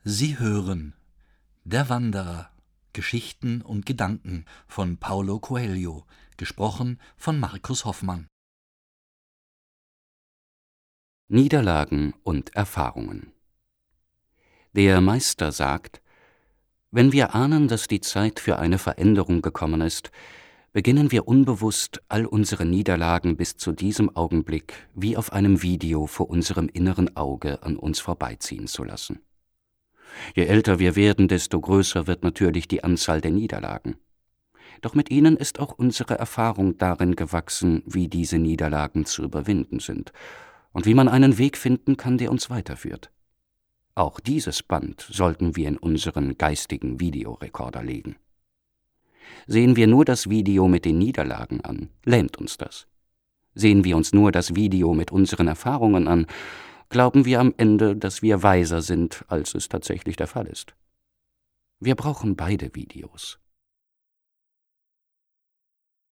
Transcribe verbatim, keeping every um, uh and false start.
Sie hören Der Wanderer – Geschichten und Gedanken von Paulo Coelho, gesprochen von Markus Hoffmann. Niederlagen und Erfahrungen. Der Meister sagt: Wenn wir ahnen, dass die Zeit für eine Veränderung gekommen ist, beginnen wir unbewusst, all unsere Niederlagen bis zu diesem Augenblick wie auf einem Video vor unserem inneren Auge an uns vorbeiziehen zu lassen. Je älter wir werden, desto größer wird natürlich die Anzahl der Niederlagen. Doch mit ihnen ist auch unsere Erfahrung darin gewachsen, wie diese Niederlagen zu überwinden sind und wie man einen Weg finden kann, der uns weiterführt. Auch dieses Band sollten wir in unseren geistigen Videorekorder legen. Sehen wir nur das Video mit den Niederlagen an, lähmt uns das. Sehen wir uns nur das Video mit unseren Erfahrungen an, glauben wir am Ende, dass wir weiser sind, als es tatsächlich der Fall ist. Wir brauchen beide Videos.